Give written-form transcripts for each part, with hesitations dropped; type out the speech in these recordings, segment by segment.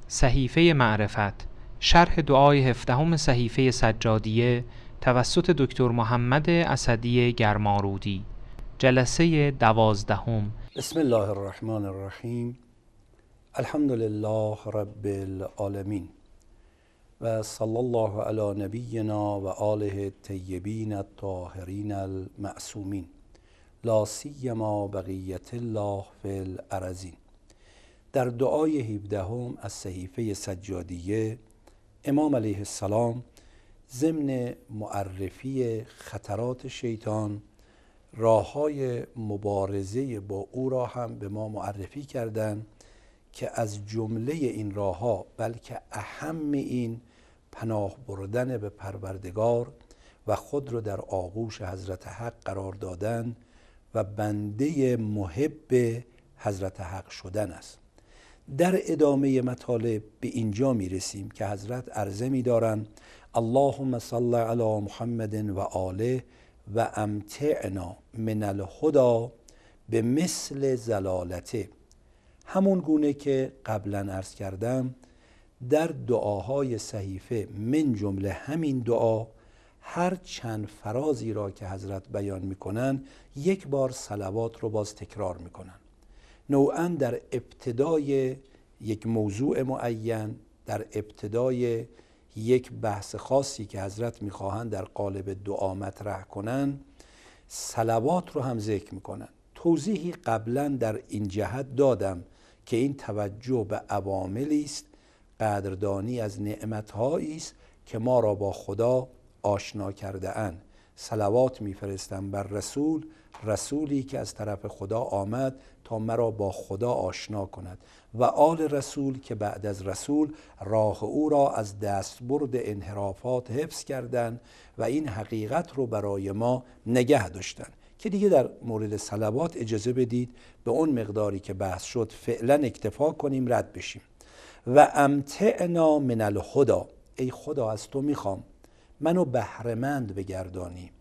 صحیفه معرفت، شرح دعای 17 صحیفه سجادیه توسط دکتر محمد اسدی گرمارودی، جلسه 12. بسم الله الرحمن الرحیم. الحمد لله رب العالمین و صلی الله علی نبینا و آله الطیبین الطاهرین المعصومین، لا سیما بقیت الله فی الارضین. در دعای 17 از صحیفه سجادیه، امام علیه السلام ضمن معرفی خطرات شیطان، راه‌های مبارزه با او را هم به ما معرفی کردند که از جمله این راه‌ها، بلکه اهم این، پناه بردن به پروردگار و خود را در آغوش حضرت حق قرار دادن و بنده محب حضرت حق شدن است. در ادامه مطالب به اینجا میرسیم که حضرت عرضه می‌دارند: اللهم صل علی محمد و آله و امتعنا من الهدی به مثل زلالته. همون گونه که قبلا عرض کردم، در دعاهای صحیفه من جمله همین دعا، هر چند فرازی را که حضرت بیان میکنن یک بار صلوات رو باز تکرار میکنن، نوعاً در ابتدای یک موضوع معین، در ابتدای یک بحث خاصی که حضرت میخواهند در قالب دعا مطرح کنن، صلوات رو هم ذکر میکنن. توضیحی قبلا در این جهت دادم که این توجه به عواملی است، قدردانی از نعمت‌هایی است که ما را با خدا آشنا کرده اند. صلوات میفرستم بر رسول، رسولی که از طرف خدا آمد تا مرا با خدا آشنا کند، و آل رسول که بعد از رسول راه او را از دستبرد انحرافات حفظ کردند و این حقیقت رو برای ما نگه داشتند که دیگه در مورد صلوات اجازه بدید به اون مقداری که بحث شد فعلا اکتفا کنیم، رد بشیم. و امتعنا من الهدی، ای خدا از تو میخوام منو بهره‌مند بگردانی،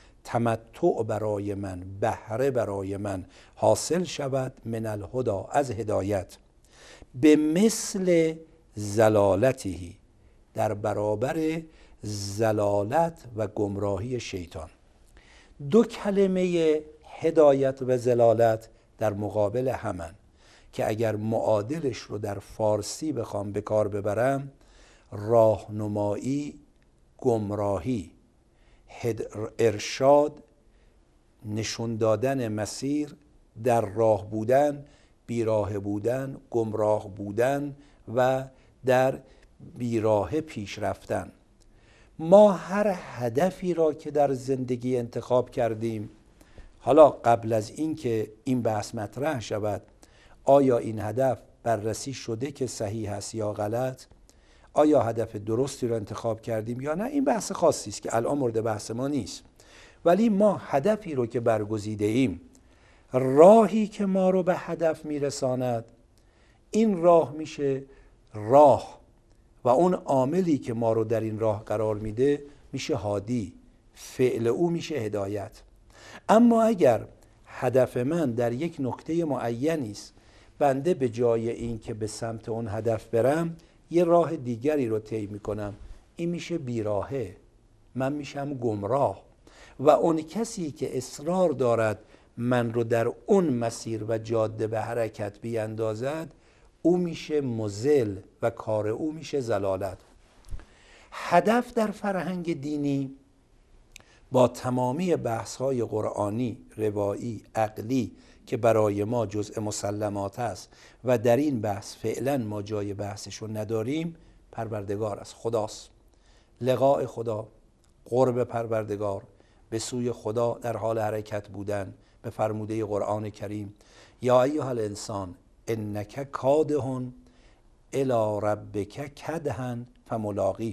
تمتع برای من، بهره برای من حاصل شود، من الهدی، از هدایت، به مثل زلالته، در برابر زلالت و گمراهی شیطان. دو کلمه هدایت و زلالت در مقابل همن که اگر معادلش رو در فارسی بخوام به کار ببرم، راهنمایی، گمراهی، ارشاد، نشون دادن مسیر، در راه بودن، بیراه بودن، گمراه بودن و در بیراه پیش رفتن. ما هر هدفی را که در زندگی انتخاب کردیم، حالا قبل از این که این بحث مطرح شود آیا این هدف بررسی شده که صحیح است یا غلط، آیا هدف درستی را انتخاب کردیم یا نه، این بحث خاصی است که الان مورد بحث ما نیست. ولی ما هدفی رو که برگزیده ایم، راهی که ما رو به هدف میرساند، این راه میشه راه و اون عاملی که ما رو در این راه قرار میده میشه هادی، فعل او میشه هدایت. اما اگر هدف من در یک نقطه معینی است، بنده به جای این که به سمت اون هدف برم یه راه دیگری رو طی میکنم، این میشه بیراهه، من میشم گمراه. و اون کسی که اصرار دارد من رو در اون مسیر و جاده به حرکت بیندازد، او میشه مضل و کار او میشه ضلالت. هدف در فرهنگ دینی با تمامی بحث‌های قرآنی، روایی، عقلی که برای ما جزء مسلمات است و در این بحث فعلا ما جای بحثشو نداریم، پروردگار است، خداست، لقاء خدا، قرب پروردگار، به سوی خدا در حال حرکت بودن، به فرموده قرآن کریم: یا ایها الانسان انک کادح الی ربک کدحا فملاقیه.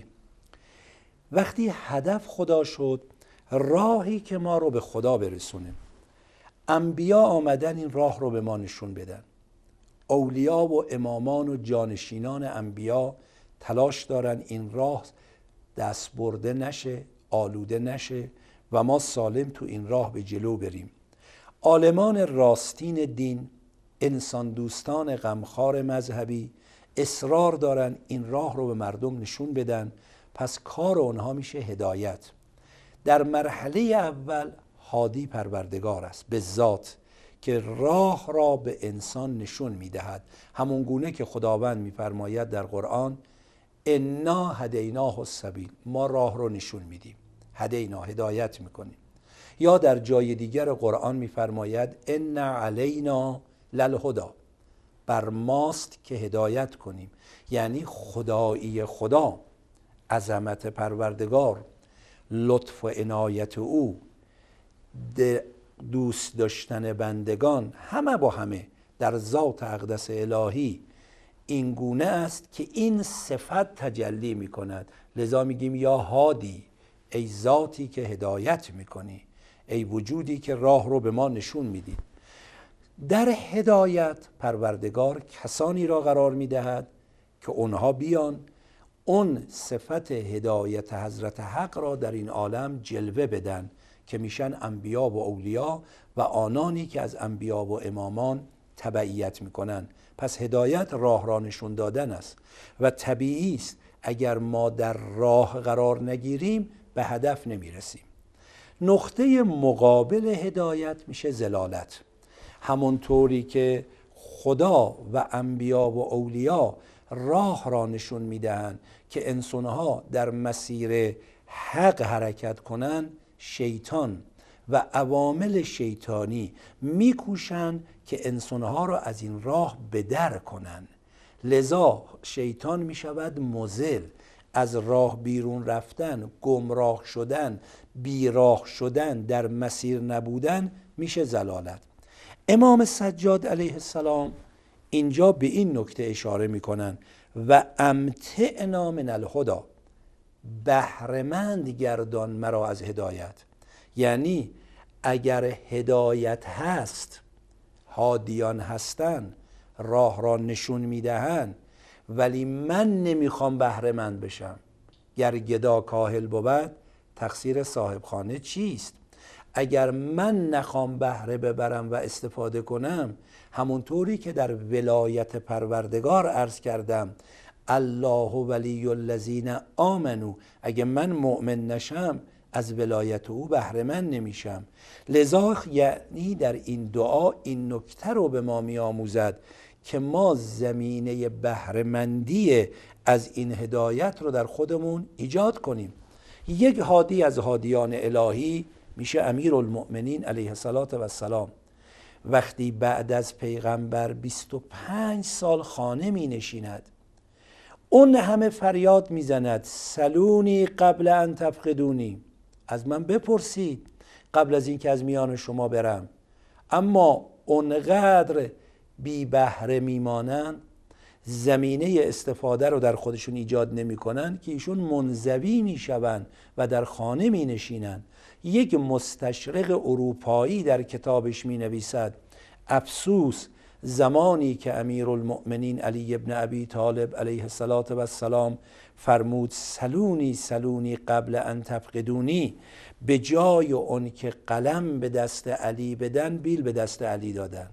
وقتی هدف خدا شد، راهی که ما رو به خدا برسونه، انبیا آمدن این راه رو به ما نشون بدن، اولیا و امامان و جانشینان انبیا تلاش دارن این راه دست برده نشه، آلوده نشه و ما سالم تو این راه به جلو بریم. عالمان راستین دین، انسان دوستان غمخوار مذهبی، اصرار دارن این راه رو به مردم نشون بدن، پس کار اونها میشه هدایت. در مرحله اول هادی پروردگار است به ذات که راه را به انسان نشون میدهد، همون گونه که خداوند میفرماید در قرآن انا هدیناه السبیل، ما راه رو نشون میدیم، هدینا هدایت میکنیم. یا در جای دیگر قرآن میفرماید ان علینا للهدی، بر ماست که هدایت کنیم. یعنی خدایی خدا، عظمت پروردگار، لطف و عنایت او، دوست داشتن بندگان، همه با همه در ذات اقدس الهی این گونه است که این صفت تجلی می کند. لذا میگیم یا هادی، ای ذاتی که هدایت میکنی، ای وجودی که راه رو به ما نشون میدی. در هدایت پروردگار کسانی را قرار میدهد که اونها بیان اون صفت هدایت حضرت حق را در این عالم جلوه بدن که میشن انبیا و اولیا و آنانی که از انبیا و امامان تبعیت میکنن. پس هدایت راه را نشون دادن است و طبیعی است اگر ما در راه قرار نگیریم به هدف نمیرسیم. نقطه مقابل هدایت میشه ضلالت. همونطوری که خدا و انبیا و اولیا راه را نشون میدهند که انسانها در مسیر حق حرکت کنند، شیطان و عوامل شیطانی میکوشند که انسانها را از این راه بدر کنند. لذا شیطان میشود مضل، از راه بیرون رفتن، گمراه شدن، بیراه شدن، در مسیر نبودن میشه ضلالت. امام سجاد علیه السلام اینجا به این نکته اشاره میکنن و امتعنا من الهدی، بهره‌مند گردان مرا از هدایت. یعنی اگر هدایت هست، هادیان هستن، راه را نشون میدهن، ولی من نمیخوام بهره‌مند بشم، گر گدا کاهل بود تقصیر صاحب خانه چیست؟ اگر من نخوام بهره ببرم و استفاده کنم، همونطوری که در ولایت پروردگار عرض کردم الله ولی الذین آمنو، اگه من مؤمن نشم از ولایت او بهره مند نمیشم. لذا یعنی در این دعا این نکته رو به ما میآموزد که ما زمینه بهره مندی از این هدایت رو در خودمون ایجاد کنیم. یک هادی از هادیان الهی میشه امیرالمؤمنین علیه السلام. وقتی بعد از پیغمبر 25 سال خانه می نشیند، اون همه فریاد میزند سلونی قبل ان تفقدونی، از من بپرسید قبل از این که از میان شما برم. اما اونقدر بی بهره میمانند، زمینه استفاده رو در خودشون ایجاد نمی کنن که ایشون منزوی میشوند و در خانه می نشینن. یک مستشرق اروپایی در کتابش می نویسد افسوس زمانی که امیرالمؤمنین علی ابن ابی طالب علیه السلام فرمود سلونی قبل ان تفقدونی، به جای اون که قلم به دست علی بدن بیل به دست علی دادن.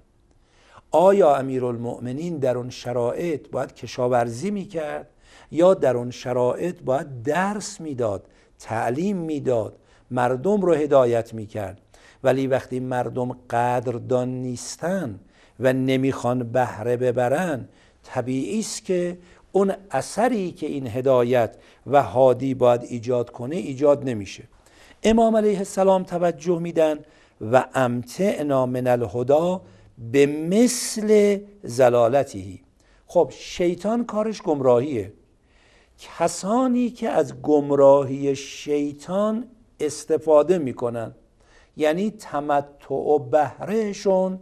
آیا امیرالمؤمنین در اون شرایط باید کشاورزی میکرد یا در اون شرایط باید درس میداد، تعلیم میداد، مردم رو هدایت میکرد؟ ولی وقتی مردم قدردان نیستن و نمیخوان بهره ببرن، طبیعی است که اون اثری که این هدایت و هادی باید ایجاد کنه ایجاد نمیشه. امام علیه السلام توجه میدن و امتعنا من الهدی به مثل ضلالته. خب شیطان کارش گمراهیه. کسانی که از گمراهی شیطان استفاده میکنن، یعنی تمتع و بهرهشون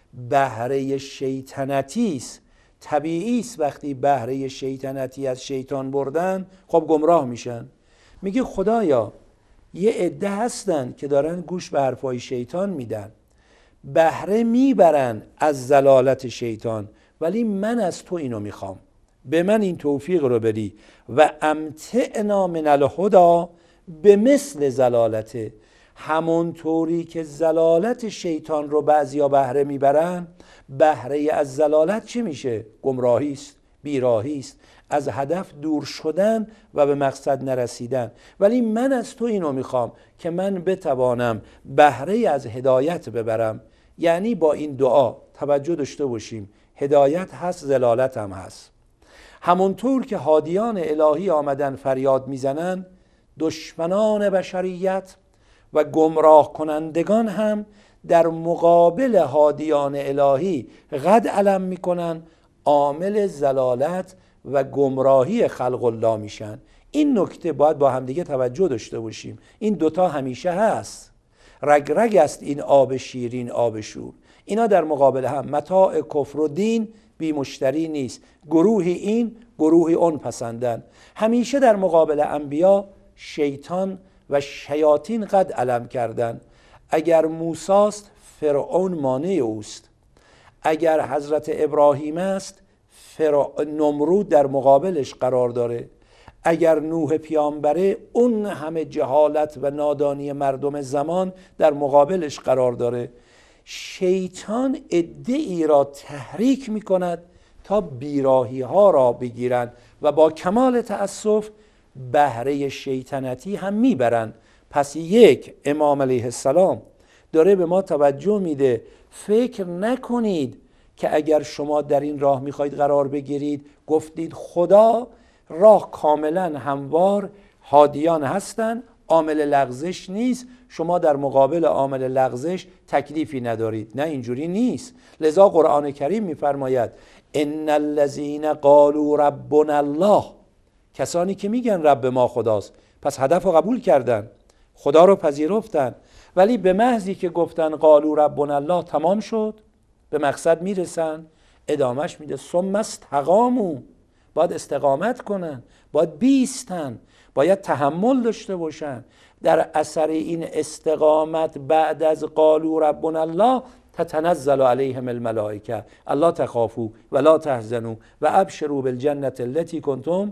بهره شیطنتی است، طبیعی است وقتی بهره شیطنتی از شیطان بردن خب گمراه میشن. میگه خدایا یه عده هستن که دارن گوش به حرفای شیطان میدن، بهره میبرن از ضلالت شیطان، ولی من از تو اینو میخوام، به من این توفیق رو بدی. و امتعنا من الهدی به مثل ضلالته، همونطوری که ضلالت شیطان رو بعضیا بهره میبرن، بهره از ضلالت چی میشه؟ گمراهی است، بیراهی است، از هدف دور شدن و به مقصد نرسیدن. ولی من از تو اینو میخوام که من بتوانم بهره از هدایت ببرم. یعنی با این دعا توجه داشته باشیم، هدایت هست، ضلالت هم هست. همونطور که هادیان الهی آمدن فریاد میزنن، دشمنان بشریت و گمراه کنندگان هم در مقابل هادیان الهی قد علم میکنن، عامل ضلالت و گمراهی خلق الله میشن. این نکته باید با همدیگه توجه داشته باشیم. این دوتا همیشه هست، رگ رگ است این آب شیرین آب شور. اینا در مقابل هم، متاع کفر و دین بی مشتری نیست، گروهی این گروهی اون پسندن. همیشه در مقابل انبیا شیطان و شیاطین قد علم کردن. اگر موساست فرعون مانع اوست، اگر حضرت ابراهیم است نمرود در مقابلش قرار داره، اگر نوح پیامبره اون همه جهالت و نادانی مردم زمان در مقابلش قرار داره. شیطان عده‌ای را تحریک می کند تا بیراهی ها را بگیرند و با کمال تأسف بهره شیطنتی هم میبرند. پس یک، امام علیه السلام داره به ما توجه میده، فکر نکنید که اگر شما در این راه میخواید قرار بگیرید، گفتید خدا راه کاملا هموار، هادیان هستن، عامل لغزش نیست، شما در مقابل عامل لغزش تکلیفی ندارید. نه، اینجوری نیست. لذا قرآن کریم میفرماید ان الذین قالوا ربنا الله، کسانی که میگن رب ما خداست، پس هدف رو قبول کردن، خدا رو پذیرفتن، ولی به محضی که گفتن قالوا ربنا الله تمام شد، به مقصد میرسن. ادامش میده ثم استقاموا، باید استقامت کنن، باید بیستن، باید تحمل داشته باشن. در اثر این استقامت بعد از قالوا ربنا الله تتنزل علیهم الملائکه الا تخافوا ولا تحزنوا و ابشروا بالجنة التي کنتم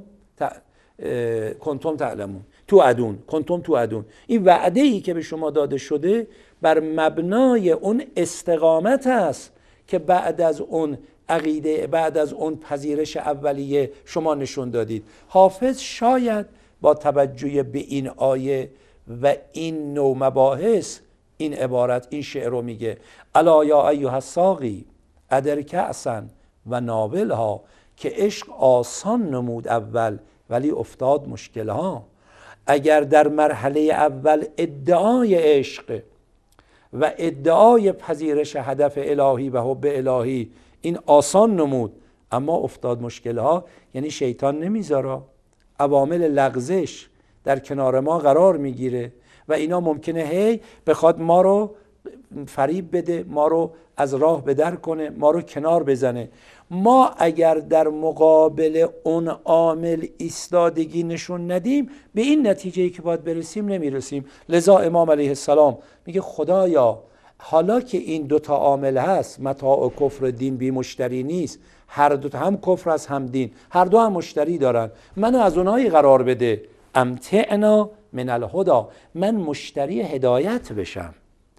تعلمون توعدون. این وعده ای که به شما داده شده بر مبنای اون استقامت است که بعد از اون عقیده، بعد از اون پذیرش اولیه شما نشون دادید. حافظ شاید با توجه به این آیه و این نوع مباحث این عبارت، این شعر رو میگه الا یا ایها الساقی ادر کأسا و ناولها، که عشق آسان نمود اول ولی افتاد مشکلها. اگر در مرحله اول ادعای عشق و ادعای پذیرش هدف الهی و حب الهی این آسان نمود، اما افتاد مشکلها، یعنی شیطان نمیذاره، عوامل لغزش در کنار ما قرار میگیره و اینا ممکنه هی بخواد ما رو فریب بده، ما رو از راه بدر کنه، ما رو کنار بزنه. ما اگر در مقابل اون عامل ایستادگی نشون ندیم، به این نتیجه‌ای که باید برسیم نمیرسیم. لذا امام علیه السلام میگه خدایا حالا که این دوتا عامل هست، متاع و کفر دین بی مشتری نیست، هر دوتا هم کفر است هم دین، هر دو هم مشتری دارن، منو از اونایی قرار بده، امتعنا من الهدی، من مشتری هدایت بشم،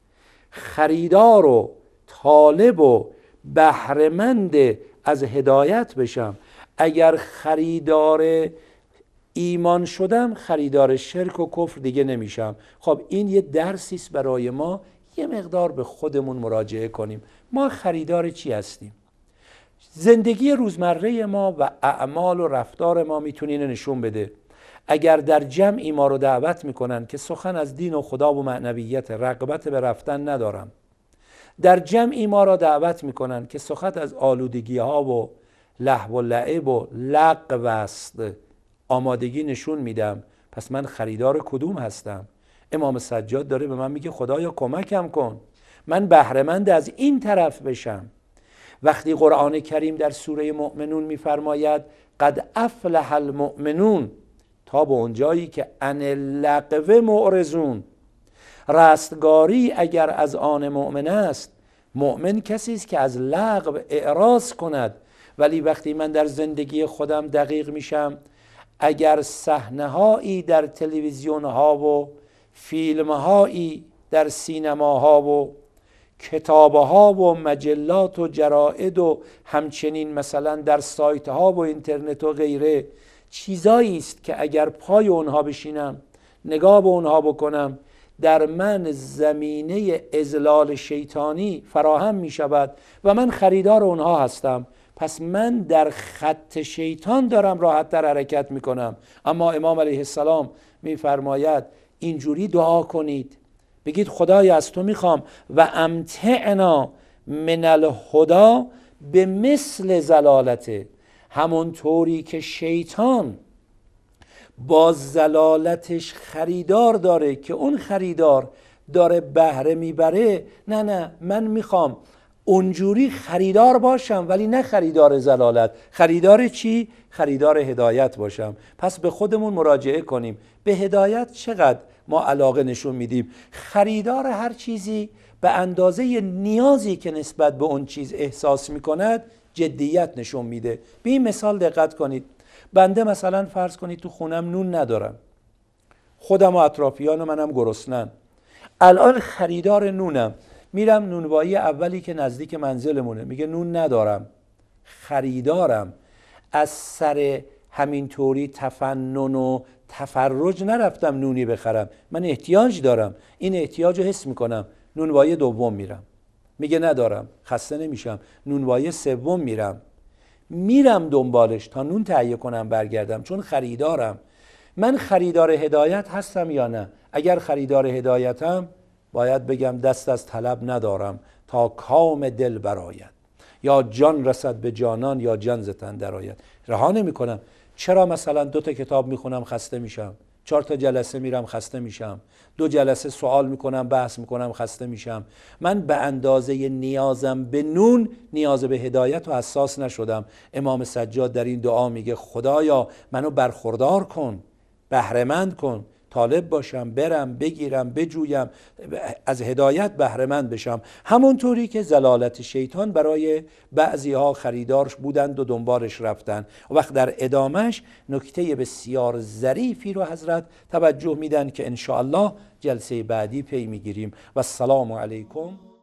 خریدار و طالب و بهره‌مند از هدایت بشم. اگر خریدار ایمان شدم، خریدار شرک و کفر دیگه نمیشم. خب این یه درسی است برای ما، یه مقدار به خودمون مراجعه کنیم. ما خریدار چی هستیم؟ زندگی روزمره ما و اعمال و رفتار ما میتونه اینو نشون بده. اگر در جمعی ما رو دعوت میکنن که سخن از دین و خدا و معنویت، رغبت به رفتن ندارم، در جمعی ما را دعوت میکنن که سخن از آلودگی ها و لهو و لعب و لغو است، آمادگی نشون میدم، پس من خریدار کدوم هستم؟ امام سجاد داره به من میگه خدایا کمکم کن، من بهره‌مند از این طرف بشم. وقتی قرآن کریم در سوره مؤمنون میفرماید قد افلح المؤمنون، تا به اونجایی که عن اللغو معرضون، رستگاری اگر از آن مؤمن است، مؤمن کسی است که از لغو اعراض کند. ولی وقتی من در زندگی خودم دقیق میشم، اگر صحنه‌هایی در تلویزیون ها و فیلم هایی در سینما ها و کتاب‌ها و مجلات و جرائد و همچنین مثلا در سایت‌ها و اینترنت و غیره چیزایی است که اگر پای اونها بشینم، نگاه به اونها بکنم، در من زمینه اضلال شیطانی فراهم می شود و من خریدار اونها هستم. پس من در خط شیطان دارم راحت تر حرکت می کنم. اما امام علیه السلام می فرماید اینجوری دعا کنید، بگید خدای از تو میخوام و امتعنا من الهدا به مثل زلالته، همون طوری که شیطان با زلالتش خریدار داره که اون خریدار داره بهره میبره، نه من میخوام اونجوری خریدار باشم ولی نه خریدار زلالت. خریدار چی؟ خریدار هدایت باشم. پس به خودمون مراجعه کنیم، به هدایت چقدر ما علاقه نشون میدیم. خریدار هر چیزی به اندازه نیازی که نسبت به اون چیز احساس میکند جدیت نشون میده. به این مثال دقت کنید. بنده مثلا فرض کنید تو خونم نون ندارم، خودم و اطرافیان و منم گرسنن، الان خریدار نونم، میرم نونوایی اولی که نزدیک منزلمونه میگه نون ندارم، خریدارم. از سر همینطوری تفنن و تفرج نرفتم نونی بخرم، من احتیاج دارم، این احتیاج رو حس میکنم، نونوایی دوم میرم، میگه ندارم، خسته نمیشم، نونوایی سوم میرم دنبالش تا نون تهیه کنم برگردم، چون خریدارم. من خریدار هدایت هستم یا نه؟ اگر خریدار هدایتم باید بگم دست از طلب ندارم تا کام دل برآید، یا جان رسد به جانان یا جان ز تن درآید. رها نمی‌کنم. چرا مثلا 2 تا کتاب میخونم خسته میشم، 4 تا جلسه میرم خسته میشم، 2 جلسه سوال میکنم بحث میکنم خسته میشم؟ من به اندازه نیازم به نون نیاز به هدایت و حساس نشدم. امام سجاد در این دعا میگه خدایا منو برخوردار کن، بهره‌مند کن، طالب باشم، برم بگیرم بجویم، از هدایت بهره‌مند بشم. همونطوری که زلالت شیطان برای بعضی‌ها خریدارش بودند و دنبالش رفتن. و وقت در ادامش نکته بسیار ظریفی رو حضرت توجه میدن که ان شاء الله جلسه بعدی پی میگیریم. و السلام علیکم.